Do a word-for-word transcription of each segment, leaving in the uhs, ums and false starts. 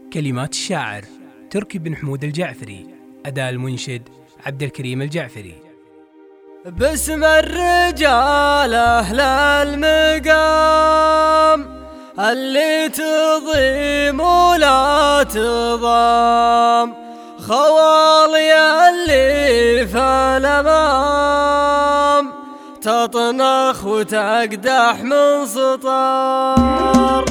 كلمات الشاعر تركي بن حمود الجعفري، أداء المنشد عبد الكريم الجعفري. باسم الرجال أهل المقام اللي تضيم ولا تضام، خوالي اللي في الأمام تطنخ وتقدح من سطار.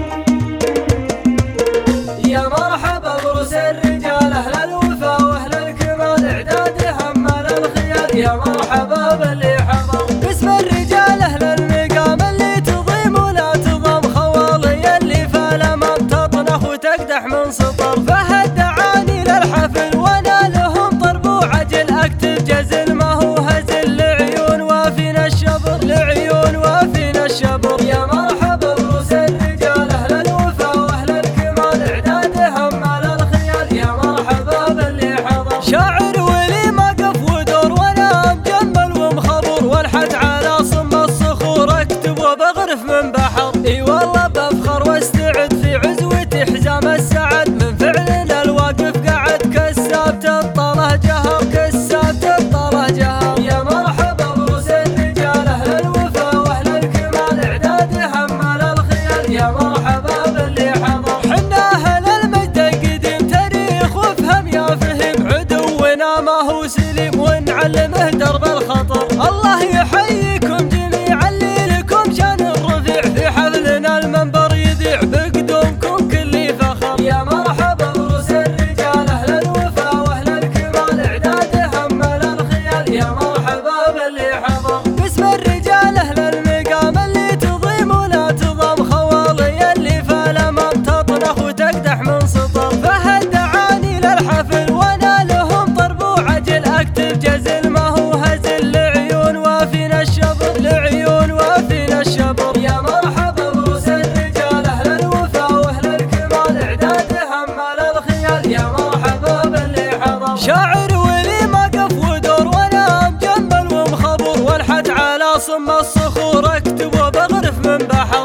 يا مرحبا برؤوس الرجال أهل الوفا وأهل الكمال، إعداد همال الخيال يا مرحبا باللي حضر. باسم الرجال أهل المقام اللي تضيم ولا تضام، خوالي اللي في الأمام تطنخ وتقدح من سطر. فهد دعاني للحفل وانا لهم طرب وعجل، اكتب جزل ما هو هزل لعيون وافينا الشبر، لعيون وافينا الشبر. يا مرحبا برؤوس الرجال أهل الوفا وأهل الكمال، إعداد همال الخيال يا مرحبا باللي حضر. شاعر ولي مقف ودور وانا مجمل ومخبر، والحت على صم الصخور اكتب وبغرف من بحر. اي والله بفخر واستعد في عزوتي حزام السعد، من فعلنا الواقف قعد كسابت الطله جهر، كسابت الطله جهر. يا مرحبا برؤوس الرجال أهل الوفا وأهل الكمال، إعداد همال الخيال يا مرحبا باللي حضر. حنا أهل المجد القديم تاريخ وفهم يا فهم، عدونا ما هو سليم ونعلمه درب الخطر. الله يحييكم جميعا اللي لكم شان الرفيع، في حفلنا المنبر يذيع بقدومكم كل فخر. يا مرحبا برؤوس الرجال أهل الوفا وأهل الكمال، إعداد همال الخيال يا مرحبا باللي حضر. باسم الرجال أهل المقام اللي تضيم ولا تضام، خوالي اللي في الأمام تطنخ وتقدح من سطر. فهد دعاني للحفل وانا لهم طرب وعجل، اكتب جزل ما هو هزل لعيون وافينا الشبر، لعيون وافينا الشبر. يا مرحبا برؤوس الرجال أهل الوفا وأهل الكمال، إعداد همال الخيال يا مرحبا باللي حضر. شاعر ولي مقف ودور وانا مجمل ومخبر، والحت على صم الصخور اكتب وبغرف من بحر.